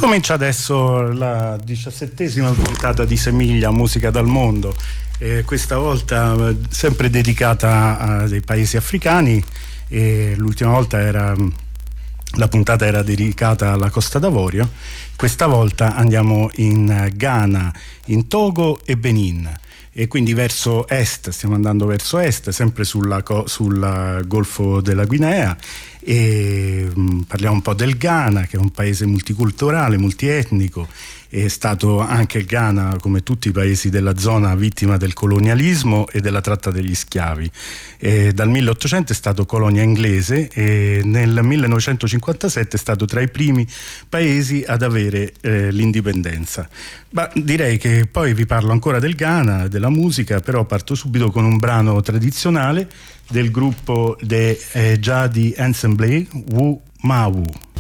Comincia adesso la 17ª puntata di Semiglia, musica dal mondo, questa volta sempre dedicata a dei paesi africani, e l'ultima volta la puntata era dedicata alla Costa d'Avorio. Questa volta andiamo in Ghana, in Togo e Benin, e quindi verso est, stiamo andando verso est, sempre sul Golfo della Guinea, e parliamo un po' del Ghana, che è un paese multiculturale, multietnico. È stato anche il Ghana, come tutti i paesi della zona, vittima del colonialismo e della tratta degli schiavi. Dal 1800 è stato colonia inglese e nel 1957 è stato tra i primi paesi ad avere l'indipendenza. Ma direi che poi vi parlo ancora del Ghana, della musica, però parto subito con un brano tradizionale del gruppo The Jadi Ensemble, Wu Mawu.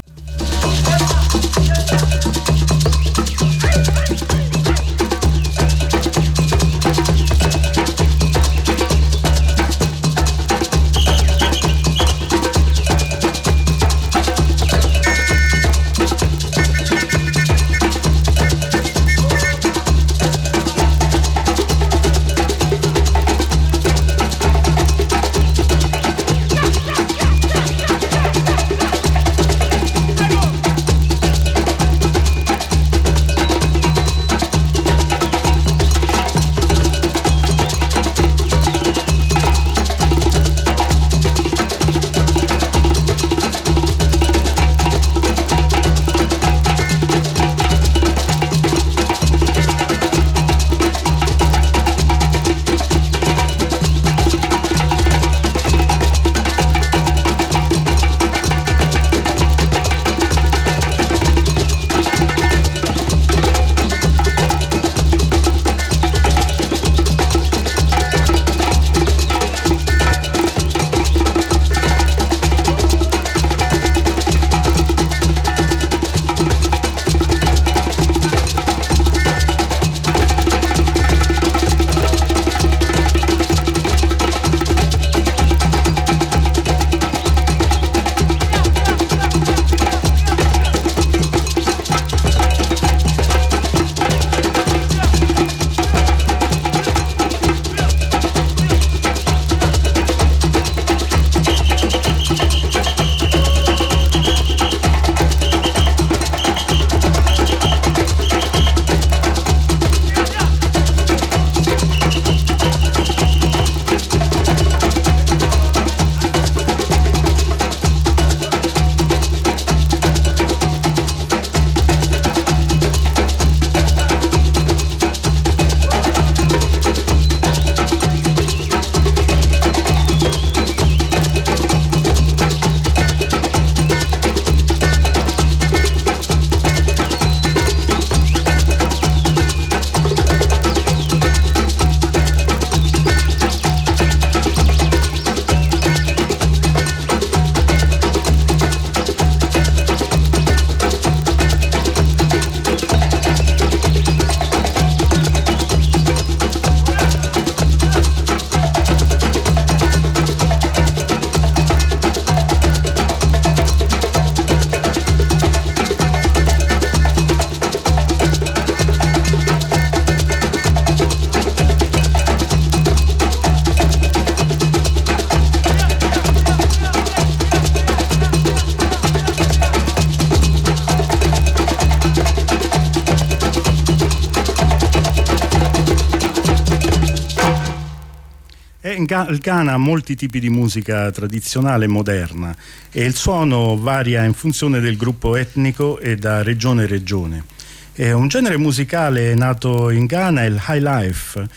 Il Ghana ha molti tipi di musica tradizionale e moderna, e il suono varia in funzione del gruppo etnico e da regione a regione. Un genere musicale nato in Ghana è il high life,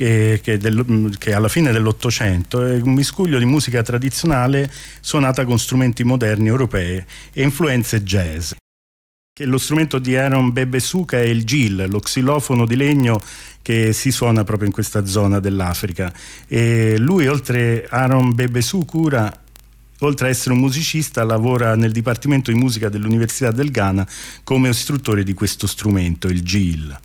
che alla fine dell'Ottocento è un miscuglio di musica tradizionale suonata con strumenti moderni europei e influenze jazz. Lo strumento di Aaron Bebesuka è il gil, lo xilofono di legno che si suona proprio in questa zona dell'Africa. E lui, Aaron Bebesuka, oltre a essere un musicista, lavora nel Dipartimento di Musica dell'Università del Ghana come istruttore di questo strumento, il gil.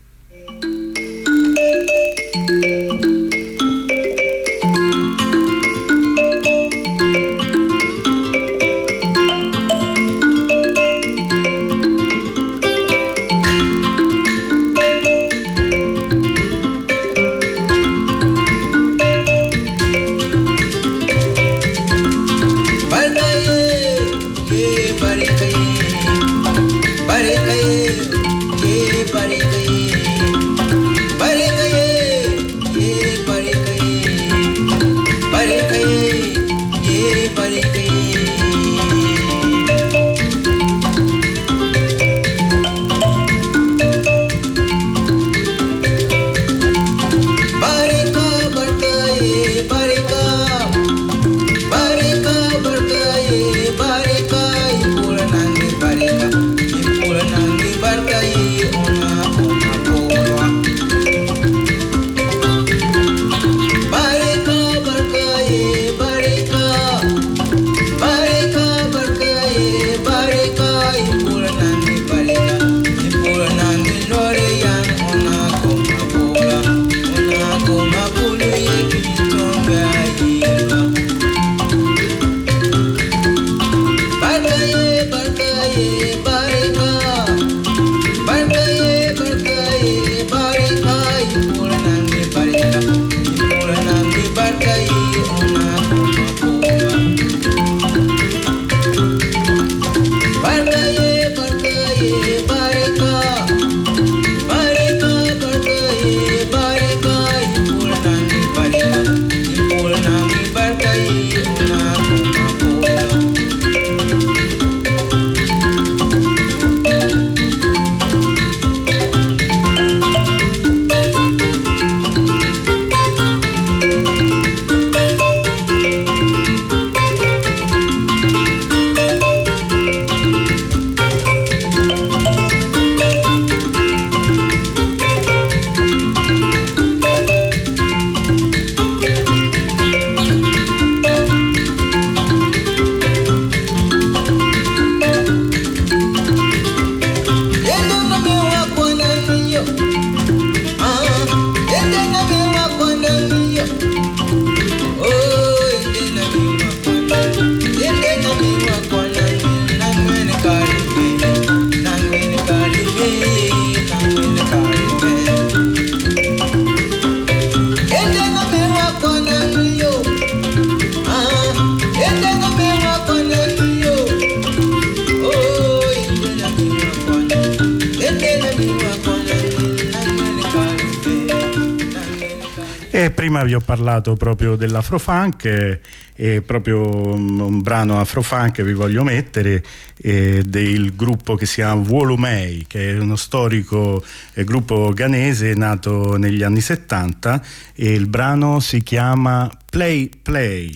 E prima vi ho parlato proprio dell'Afrofunk e proprio un brano Afrofunk vi voglio mettere del gruppo che si chiama Wolomei, che è uno storico gruppo ghanese nato negli anni 70, e il brano si chiama Play Play.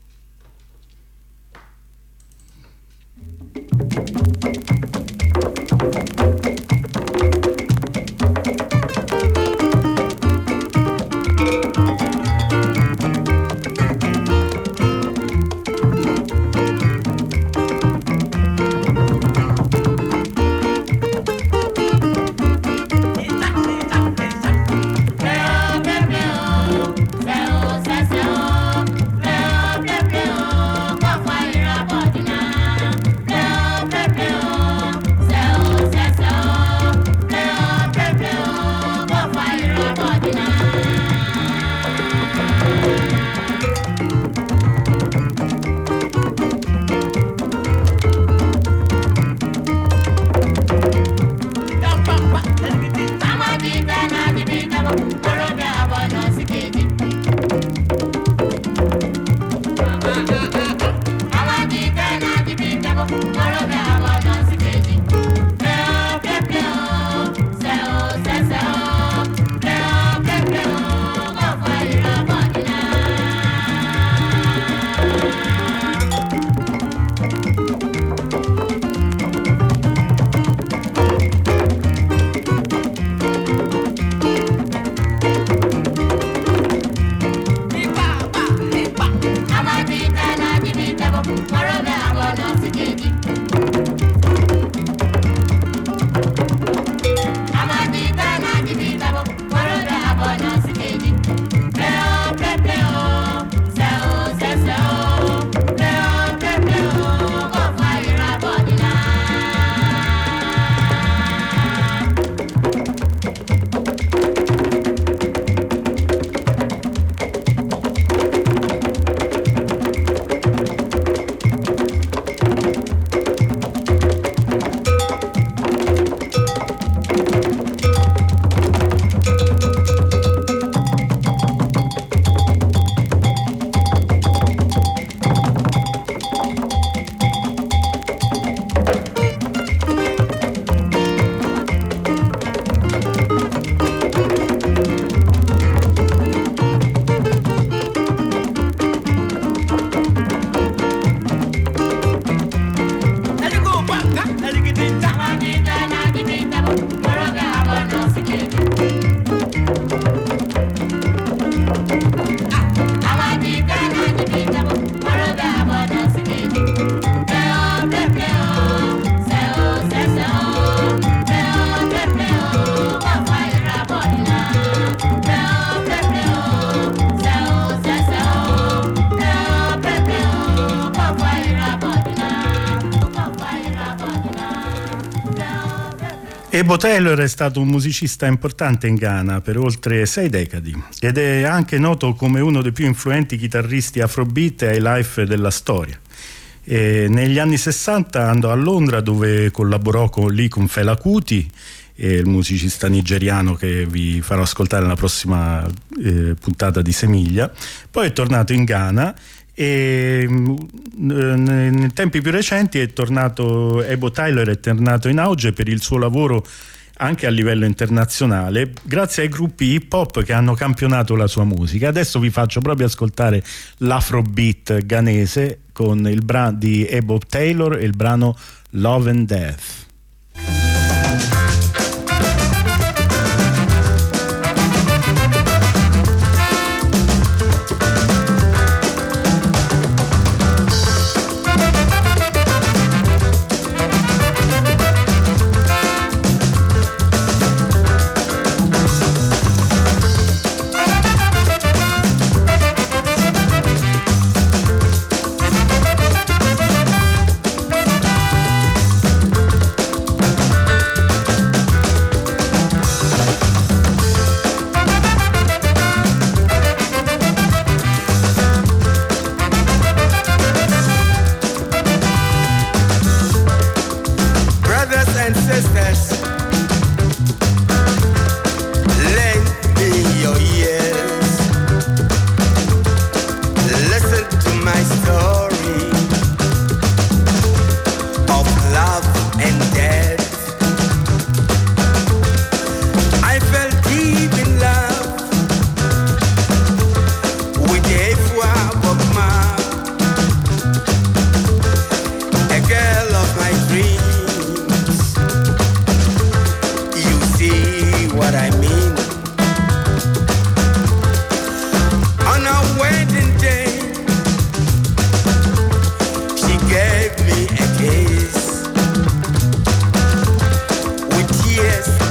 Ebo Taylor è stato un musicista importante in Ghana per oltre 6 decadi ed è anche noto come uno dei più influenti chitarristi afrobeat e highlife della storia. Negli anni 60 andò a Londra, dove collaborò con Fela Kuti, il musicista nigeriano che vi farò ascoltare nella prossima puntata di Semiglia. Poi è tornato in Ghana e nei tempi più recenti Ebo Taylor è tornato in auge per il suo lavoro anche a livello internazionale, grazie ai gruppi hip hop che hanno campionato la sua musica. Adesso vi faccio proprio ascoltare l'afrobeat ghanese con il brano di Ebo Taylor e il brano Love and Death.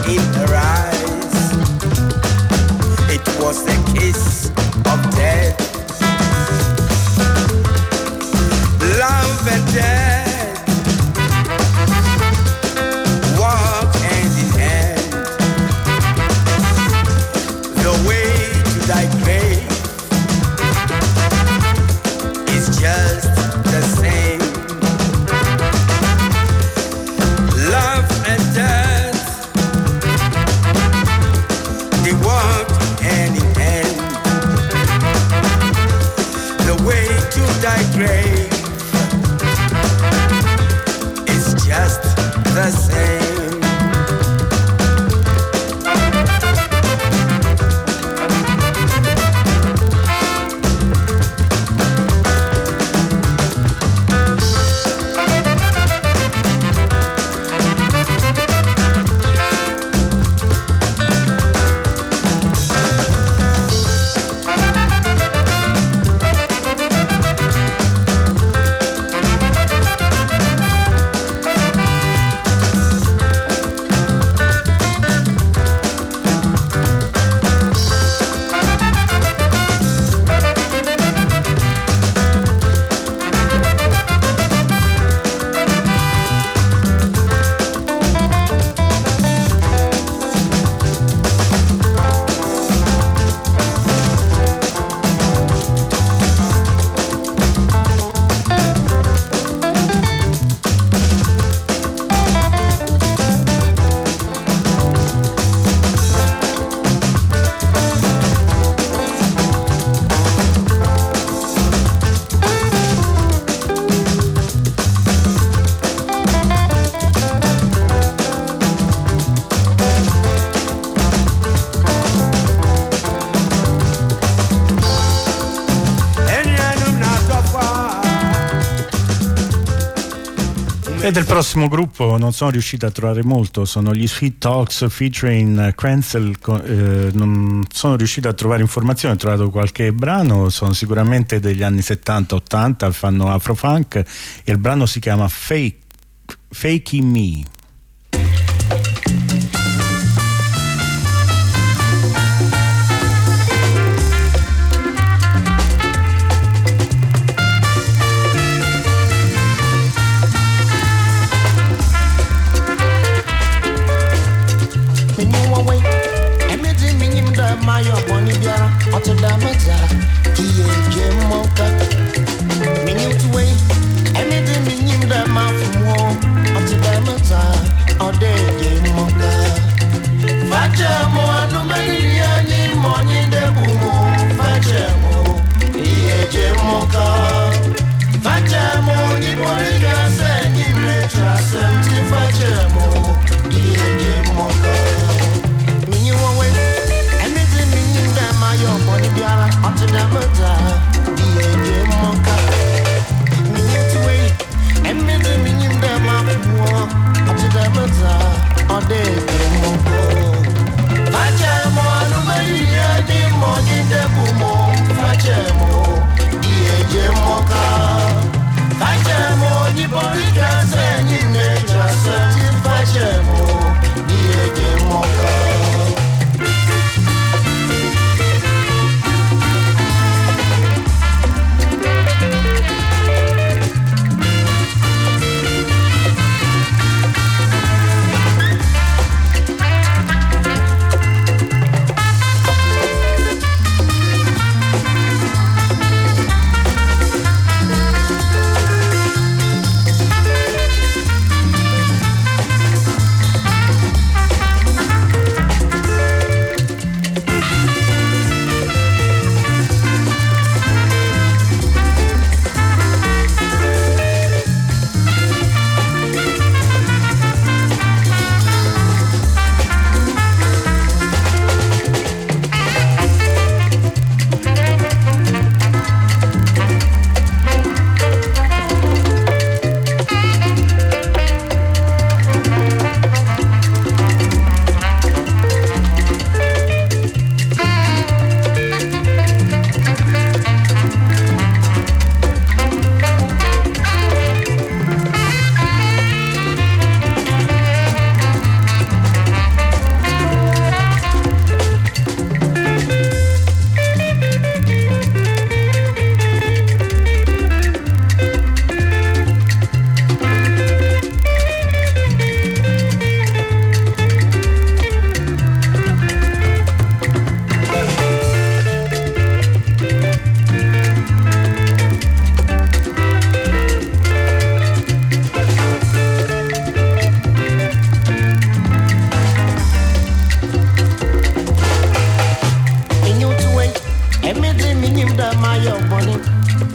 in her eyes. It was a kiss of death. Love and death walk hand in hand. The way to thy grave is just the same. Love and death, they walk hand in hand. The way to thy grave is just the same. E del prossimo gruppo non sono riuscito a trovare molto, sono gli Sweet Talks featuring Krenzel, non sono riuscito a trovare informazioni, ho trovato qualche brano, sono sicuramente degli anni 70-80, fanno afrofunk e il brano si chiama Faking Me. Mayo boni biara oto da meta kiye je moka minyu tuwe emedi minyim da mafumo oto da meta ode je moka facha mo anumani yani monyi de bumo facha mo kiye je moka facha mo ni boni ga se ni metra se facha mo kiye je moka minyu we your money biara onto the mota die monka minute way and me the minim da ma onto the mota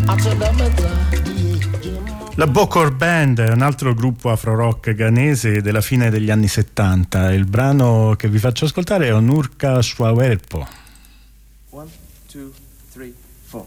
La Bokor Band è un altro gruppo afro-rock ghanese della fine degli anni 70. Il brano che vi faccio ascoltare è Onurka Shwawerpo. 1, 2, 3, 4.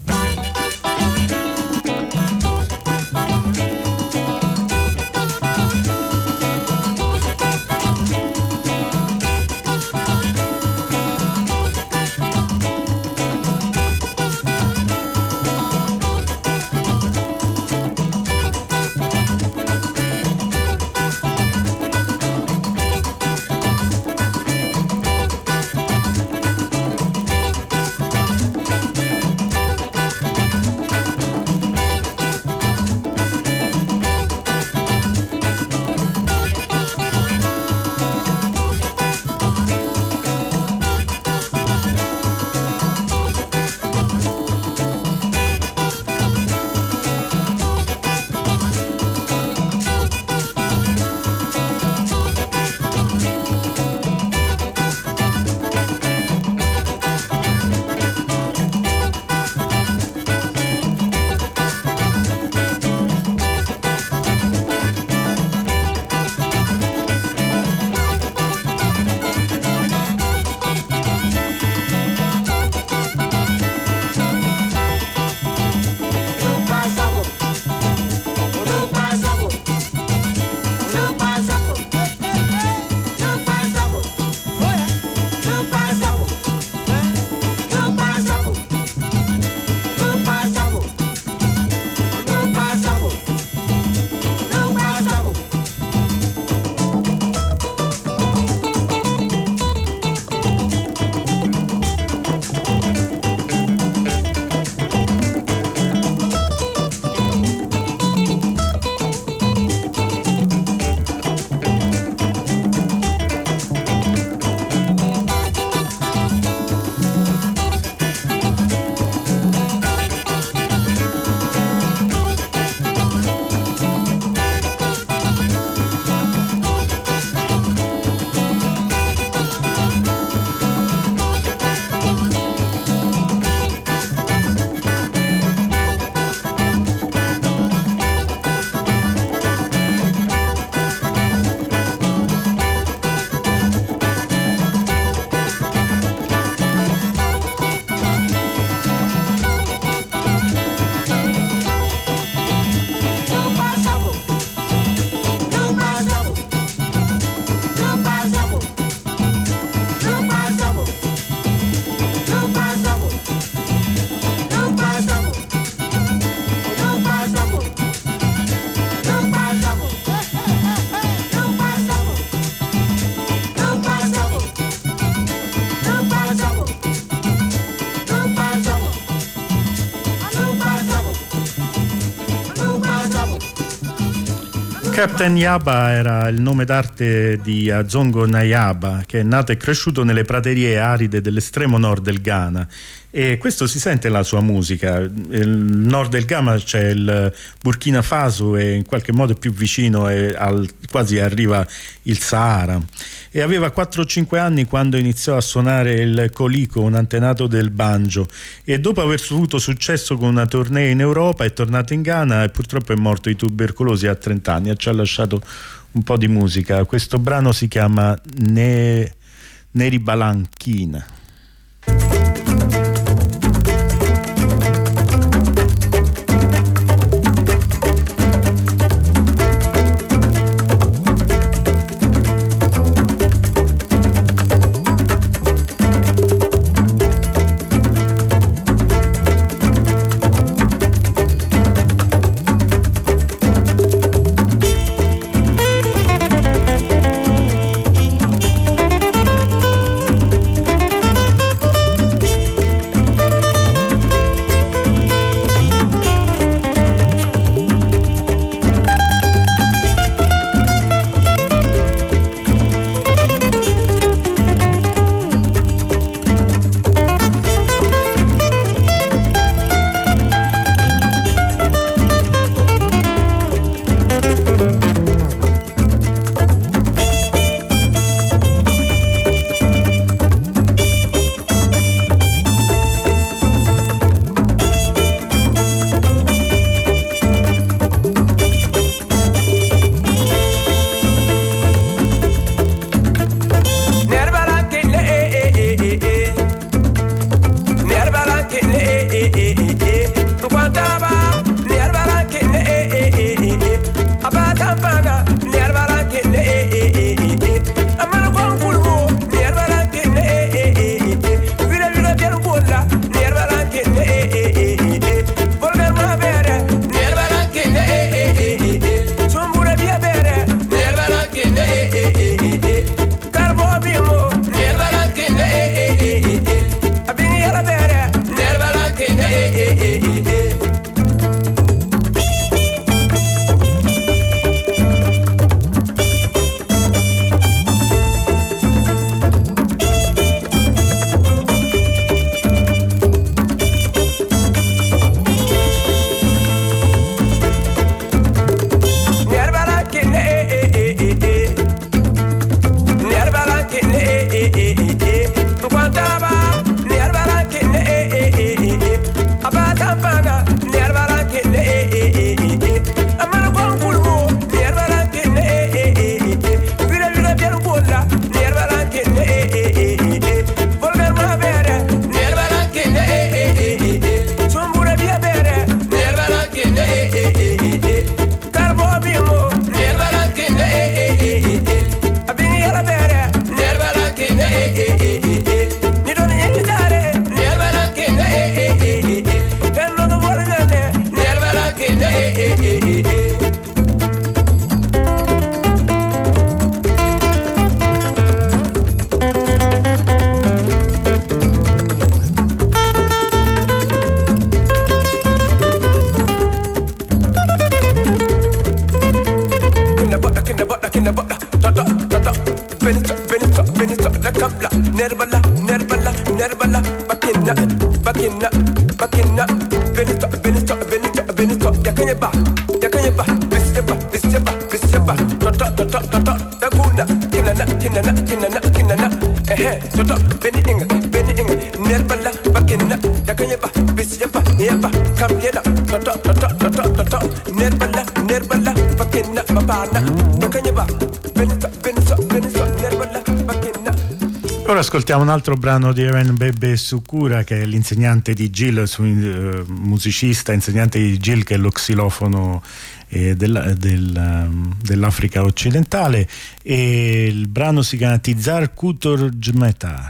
Captain Yaba era il nome d'arte di Azongo Nayaba, che è nato e cresciuto nelle praterie aride dell'estremo nord del Ghana, e questo si sente nella sua musica. Nel nord del Ghana c'è il Burkina Faso e in qualche modo più vicino quasi arriva il Sahara, e aveva 4-5 anni quando iniziò a suonare il colico, un antenato del banjo, e dopo aver avuto successo con una tournée in Europa è tornato in Ghana e purtroppo è morto di tubercolosi a 30 anni e ci ha lasciato un po' di musica. Questo brano si chiama Neri Balanchina. nerbala, nerbala, nerbala, bakina, bakina, bakina, benito, benito, benito, benito, yakanyeba, yakanyeba, biseba, biseba, biseba, tota, tota, tota, daguna, kinana, kinana, kinana, kinana, tota, beniinga, beniinga, nerbala, bakina, yakanyeba, biseba, yeba, kamyela, tota, tota, tota, tota, nerbala, nerbala, bakina, babana, yakanyeba, benito, benito, benito, nerbala, bakina. Ora ascoltiamo un altro brano di Eren Bebe Sukura, che è l'insegnante di Gil, musicista, insegnante di Gil, che è lo xilofono dell'Africa occidentale, e il brano si chiama Tizar Kutor Jmetar.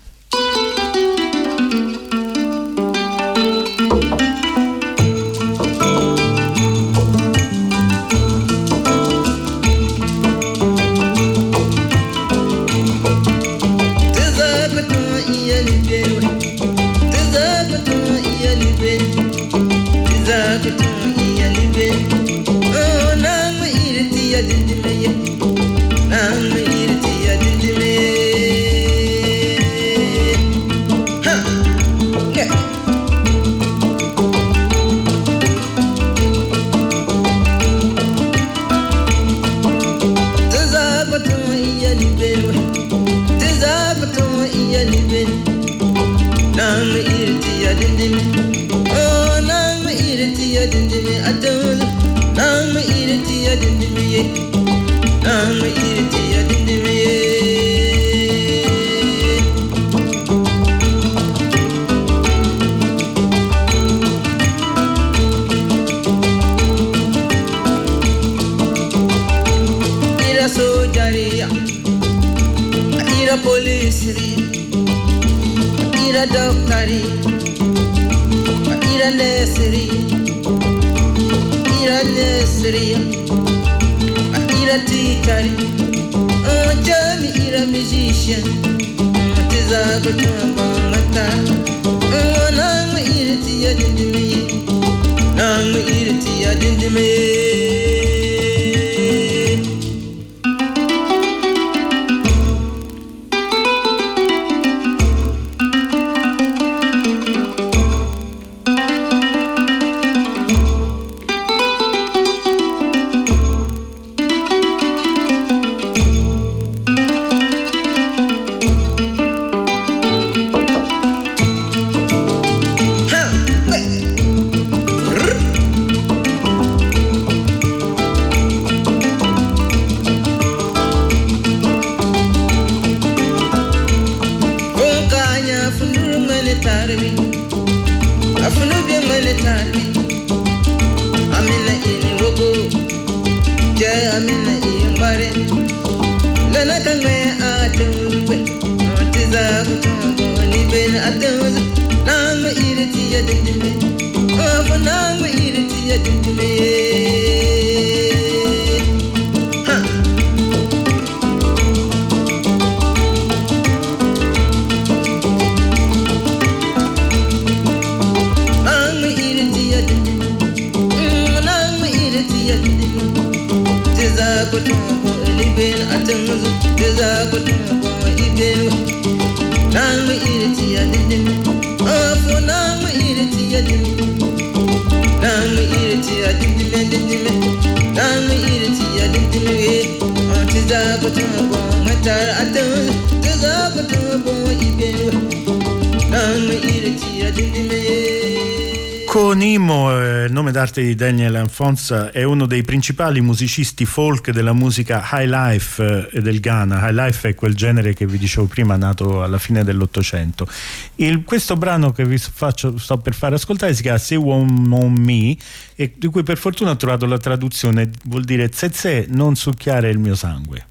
Konimo, nome d'arte di Daniel Afonso, è uno dei principali musicisti folk della musica high life del Ghana. High life è quel genere che vi dicevo prima, nato alla fine dell'Ottocento. Questo brano che vi sto per fare ascoltare si chiama Se Won On Me, e di cui per fortuna ho trovato la traduzione, vuol dire Tsetse, non succhiare il mio sangue.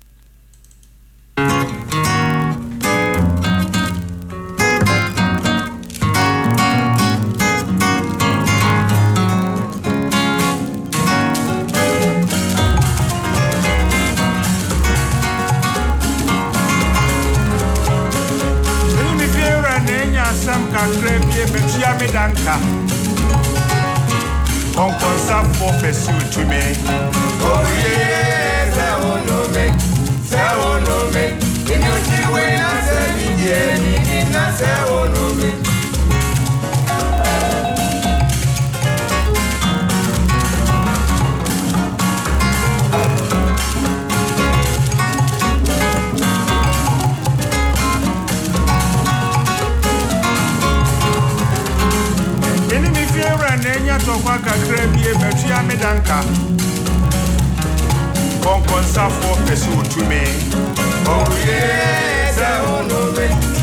Danka, on consa for pursue to me. Oh yeah, say oh no me, in your way I say yeah. Tokwa kakrebie metua medanka Konkon safo pesu utume Oh yeah, se onome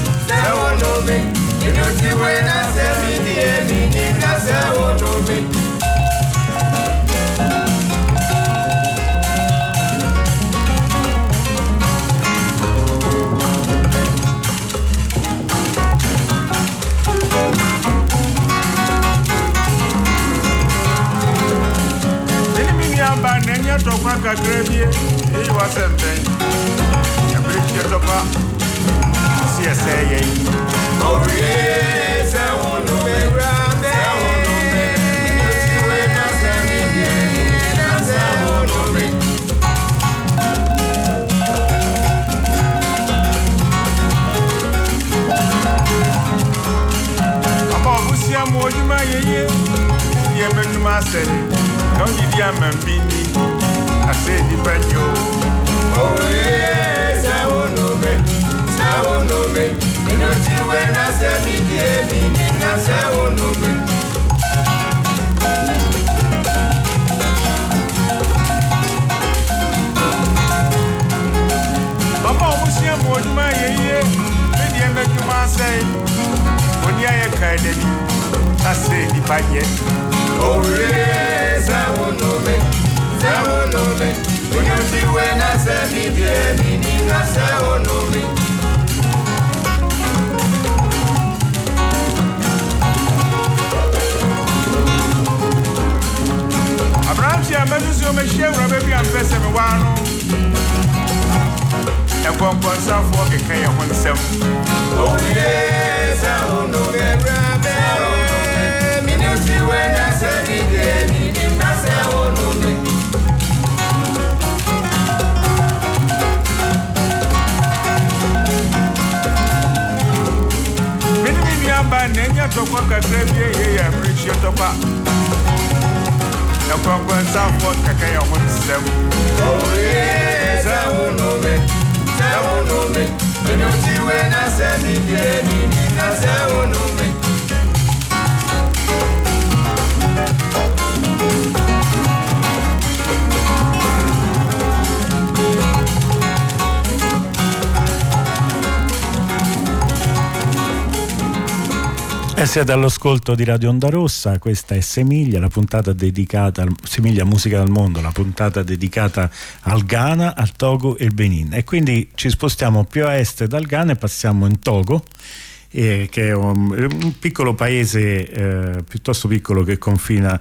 Inoti wena se midi nika se onome Nenya tokwa kakrebie e wasembe ya brechi topa si eseye oh yeah se ono me grande ti we na se mi na se ono me aba busia mo ojuma yeye ye benuma se don't give ya mambini I say the banjo oh yeah say no me you know you when I say me na say no me Baba omusia mo duma yeye me dey make you say when you are kind I say the banjo oh yeah say no me when you see when I say me I say oh no me Abraham she amezu me share baby am pese me wano e konkon safo ke kan ye honsem oh yes oh no me you see when I say me I say oh no me Nenya tokwa kakrebie ye ya brechi topa na kwa safo kaka ya honsem oh yeah za unome Inoti we na se mi na se unome Siete all'ascolto di Radio Onda Rossa, questa è Semiglia, la puntata dedicata Semiglia Musica del Mondo, la puntata dedicata al Ghana, al Togo e il Benin. E quindi ci spostiamo più a est dal Ghana e passiamo in Togo, che è un piccolo paese piuttosto piccolo che confina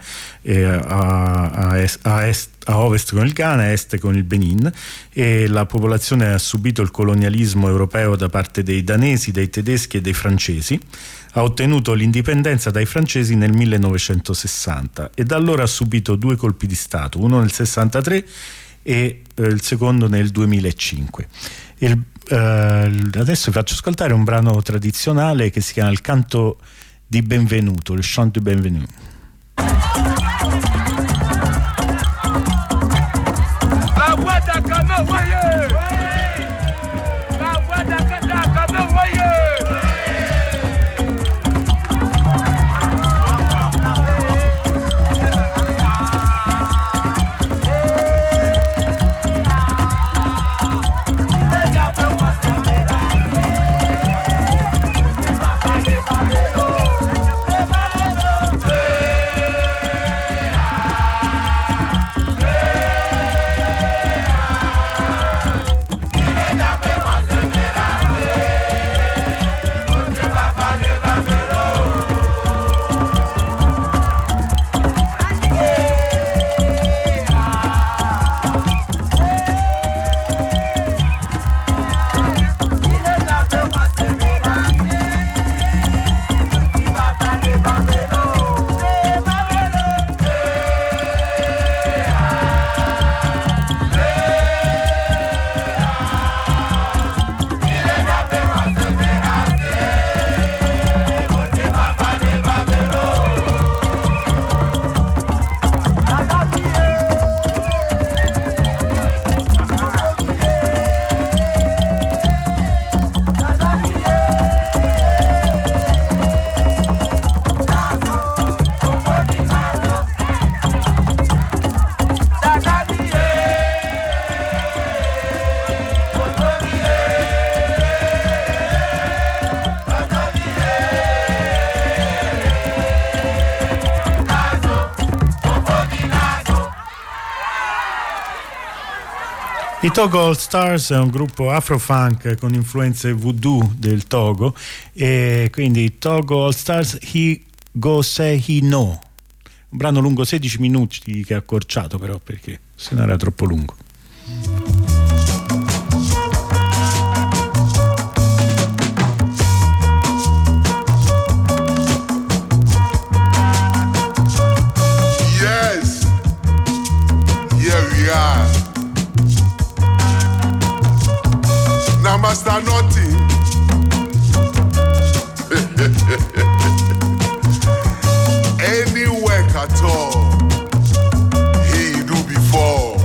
a ovest con il Ghana, a est con il Benin, e la popolazione ha subito il colonialismo europeo da parte dei danesi, dei tedeschi e dei francesi. Ha ottenuto l'indipendenza dai francesi nel 1960 e da allora ha subito 2 colpi di stato, uno nel 63 e il secondo nel 2005. Adesso vi faccio ascoltare un brano tradizionale che si chiama il canto di benvenuto, il chant du bienvenu. La voix d'Akame, voyez! La voix d'Akame, voyez! Hey! I Togo All Stars è un gruppo afro-funk con influenze voodoo del Togo, e quindi Togo All Stars He Go Say He No, un brano lungo 16 minuti che ha accorciato però perché se no era troppo lungo. Yes, here we are. Now Master Nothing. Any work at all he do before,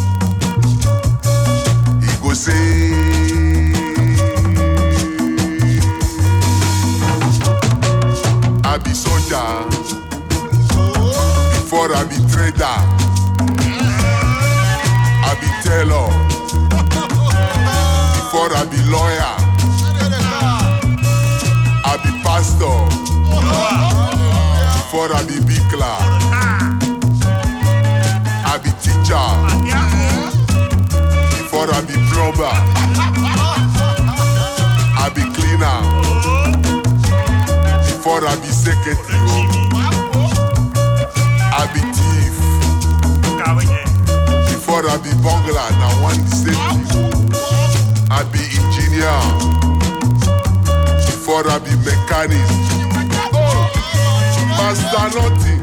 he go say I be soldier before I be trader, I be tailor before I be lawyer, I be pastor before I be big clerk, I be teacher before I be plumber, I be cleaner before I be secretary, I be thief before I be bungler. Now one the same thing. I be engineer before I be mechanic. Master Nothing,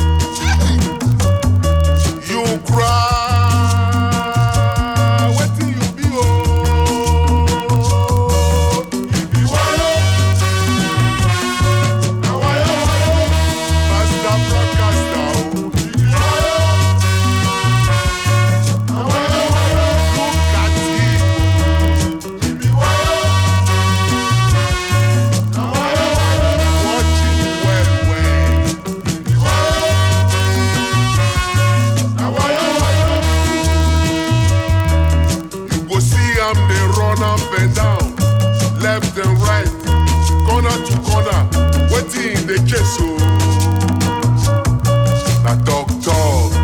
you cry. Wetin you be oh? You be wayo, na wayo wayo. Master broadcaster oh. You be wayo, na wayo wayo. Look at him, you be wayo, na wayo wayo. Watch him well well. You go see am dey run up and down, left and right, corner to corner. Wetin he dey chase o? Na talk talk,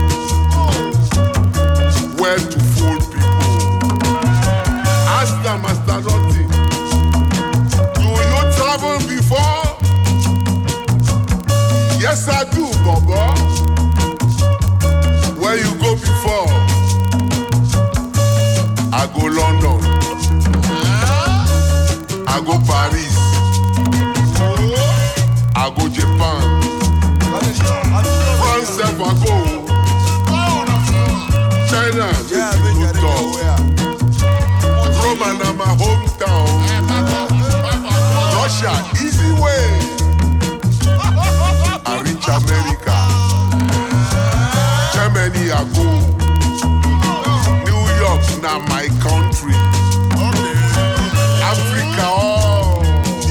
where to fool people. Ask am Master Nothing. Do you travel before? Yes I do, Bobo. Where you go before? I go London, I go Paris, I go Japan, France sef I go, China no talk, Roma na my hometown, Russia easy way, I reach America, Germany I go, New York na my country, Africa oh,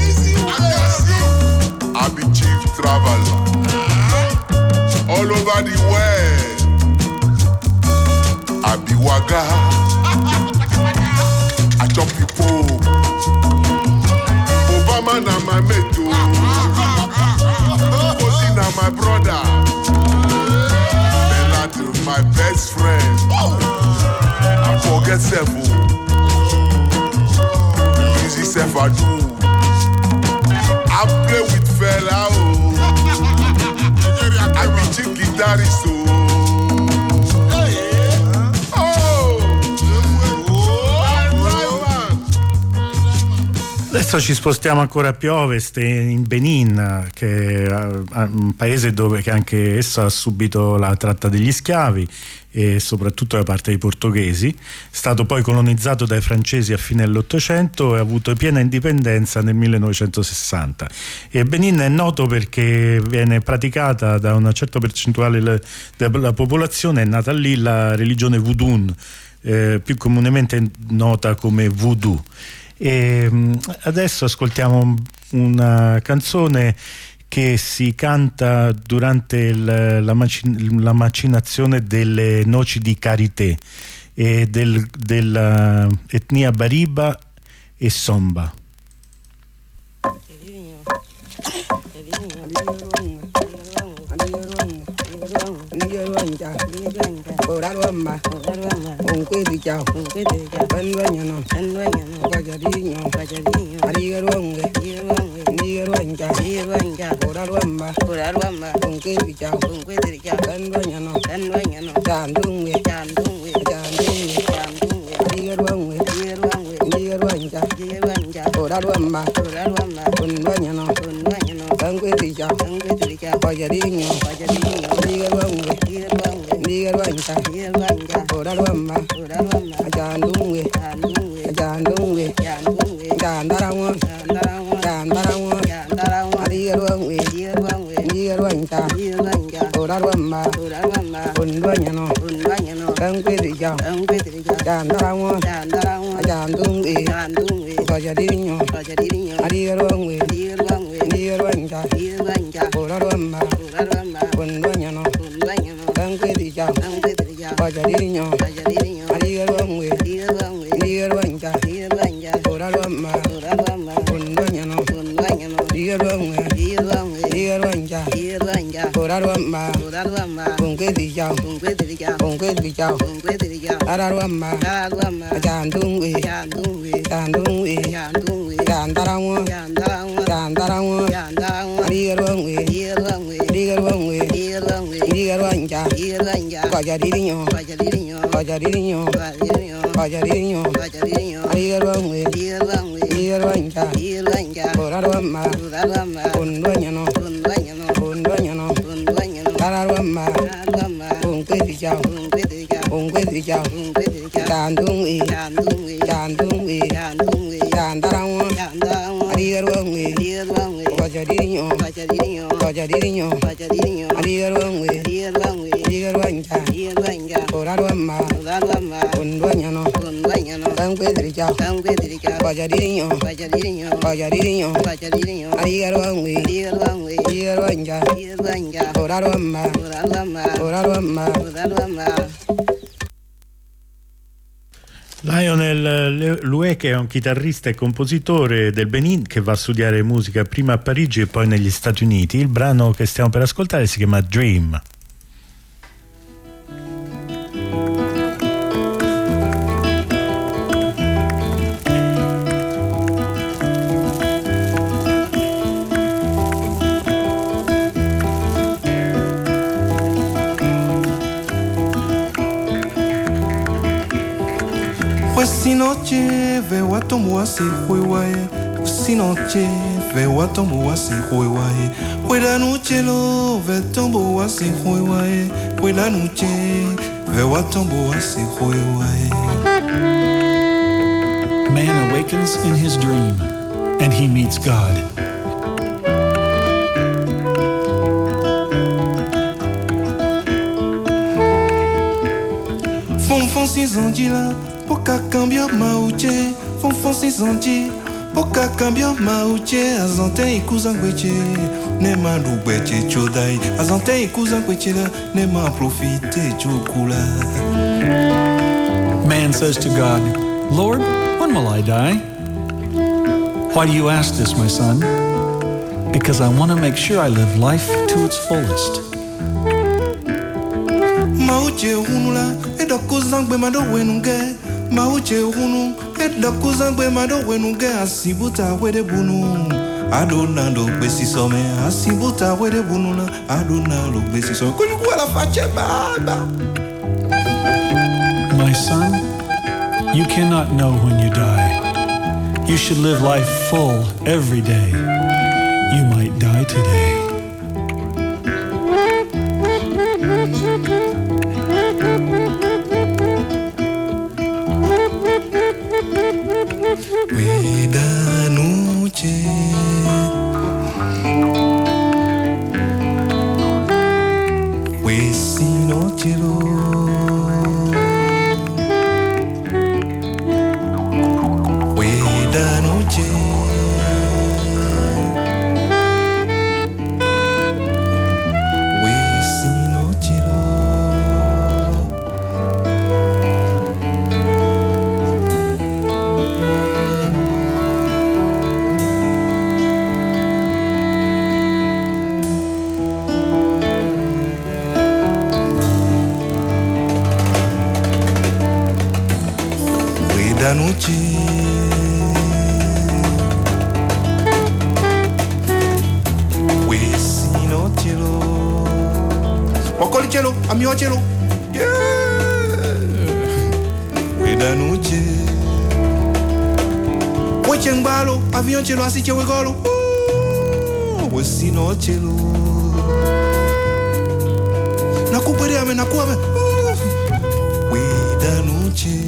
I be chief traveler, all over the world, I be waga, I chop people, Obama na my mate oh, Putin na my brother, Bella my best friend, I forget several, easy self I do, I play with fella oh, I be chick guitarist oh, Adesso ci spostiamo ancora più a ovest, in Benin, che è un paese dove che anche esso ha subito la tratta degli schiavi e soprattutto da parte dei portoghesi. È stato poi colonizzato dai francesi a fine dell'Ottocento e ha avuto piena indipendenza nel 1960. E Benin è noto perché viene praticata da una certa percentuale della popolazione, è nata lì la religione voodoo, più comunemente nota come voodoo. E adesso ascoltiamo una canzone che si canta durante la macinazione delle noci di Karité e della etnia Bariba e Somba. Nigeruanja, Oraruamba, Unquedica, Penduanyano, Bajadino, Arigaruange, Nigeruanja, Oraruamba, Unquedica, Penduanyano, Jandunge, Nigeruanja, Oraruamba, Unduanyano, Unquedica, Bajadino, Nigeruanja, Oraruamba, Jandunge, Jandarawan, Nigeruanja, Oraruamba, Unduanyano, Unquedica, Jandarawan, Jandunge, Bajadino, Nigeruanja, Oraruamba, Unduanyano, Unquedica, Bajadino, Nigeruanja, Oraruamba, Unduanyano, Nigeruanja, Oraruamba, Unquedica, Araruamba, Jandunge, Jandarawan, Nigeruanja, Bajadino, Nigeruanja, Oraruamba, Unduanyano, Araruamba, Unquedica, Jandunge, Jandarawan, Nigeruanga, Bajadino, Nigeruanja, Oraruamba, Unduanyano, Unquedica, Bajadino, Nigeruanja, Oraruamba. Lionel Loué, che è un chitarrista e compositore del Benin che va a studiare musica prima a Parigi e poi negli Stati Uniti. Il brano che stiamo per ascoltare si chiama Dream. Questa noche veo a tomo así huevae, questa noche veo a tomo así huevae, quella noche lo ve tombo así huevae, quella noche veo a tombo así huevae. Man awakens in his dream and he meets God. Fonfon cinzandila, pouca cambia mauche. Fonfon cinzandi, pouca cambia mauche. Azante ikuzangweche, nema lugweche chodai. Azante ikuzangweche la, nema profite chokula. Man says to God, Lord, when will I die? Why do you ask this, my son? Because I want to make sure I live life to its fullest. Mauche hunula, edokuzangwe mado wenunge. Mauche hunu, edokuzangwe mado wenunge. Asibuta wede bunu, adonando besi some. Asibuta wede bununa, adonando besi some. Kunyukua la fache baba. My son, you cannot know when you die. You should live life full every day. You might die today. Quella noche questa noche quella noche ochelo, yeah. Queda noche, Wechengbalo, avión chelo, así che wegolo, Wesino chelo, Nakupereame, nakuame, Queda noche.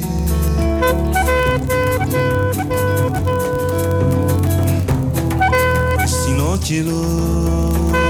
Wesino chelo.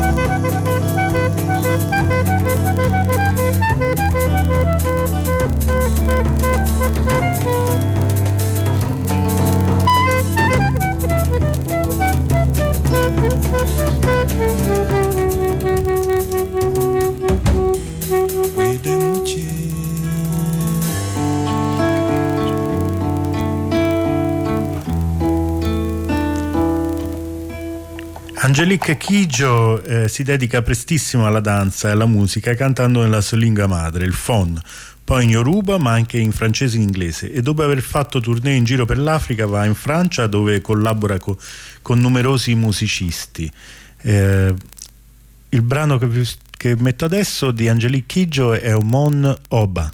Angelique Kidjo si dedica prestissimo alla danza e alla musica cantando nella sua lingua madre, il Fon, poi in Yoruba ma anche in francese e in inglese, e dopo aver fatto tournée in giro per l'Africa va in Francia dove collabora con numerosi musicisti. Il brano che metto adesso di Angelique Kidjo è Omon Oba.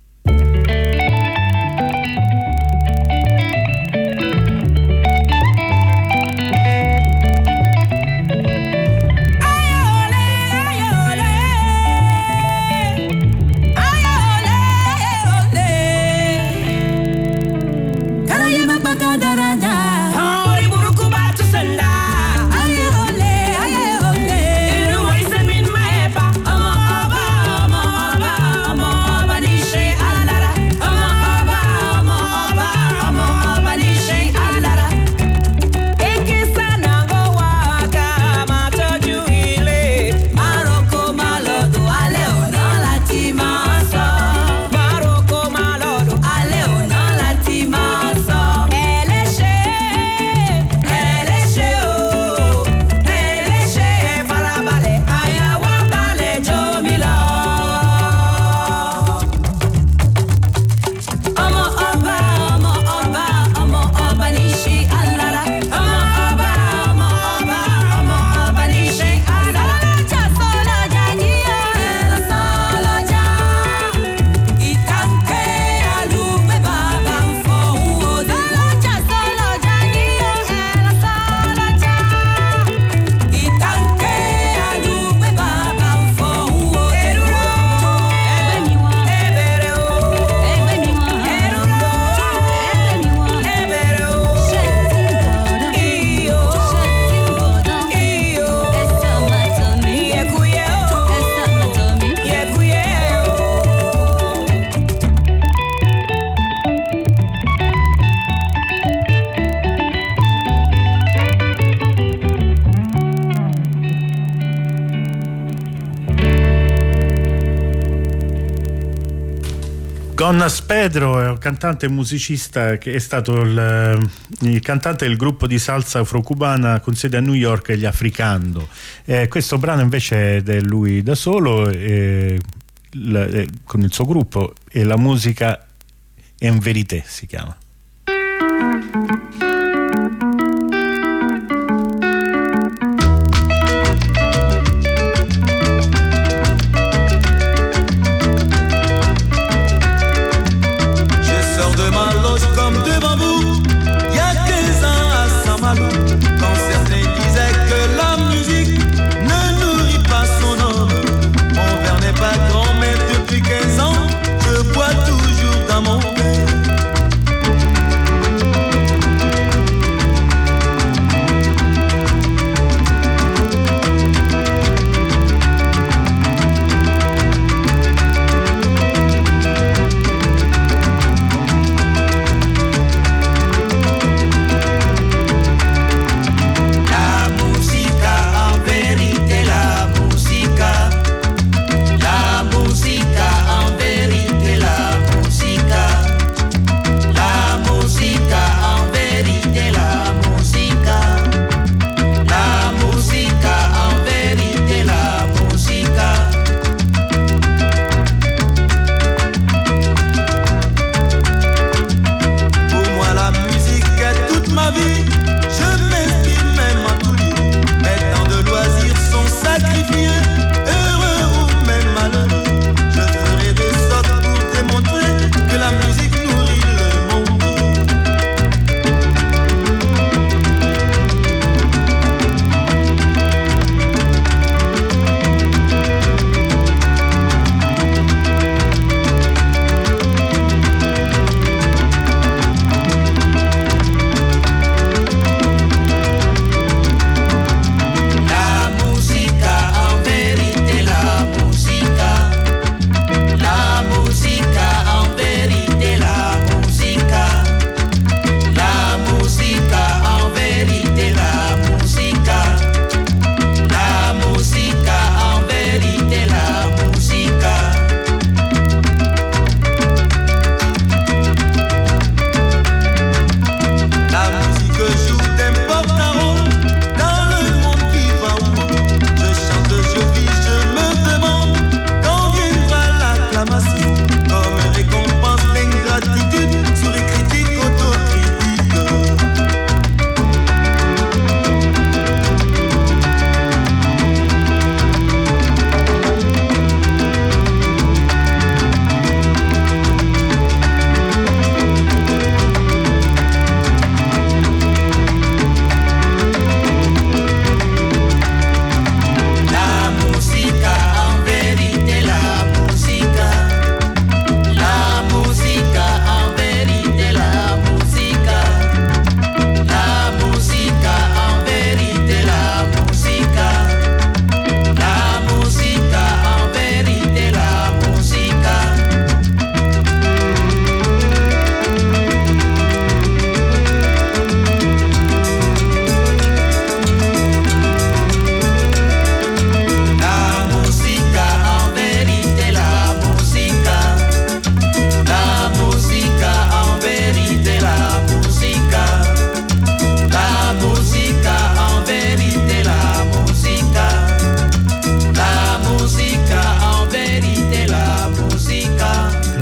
Jonas Pedro è un cantante e musicista che è stato il cantante del gruppo di salsa afro-cubana con sede a New York, gli Africando. Questo brano invece è lui da solo con il suo gruppo, e la musica En Vérité si chiama. Toujours dans mon cœur.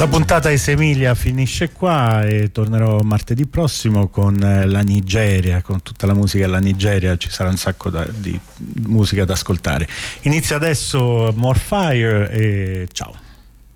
La puntata di Semilia finisce qua e tornerò martedì prossimo con la Nigeria, con tutta la musica della Nigeria. Ci sarà un sacco di musica da ascoltare. Inizia adesso More Fire e ciao.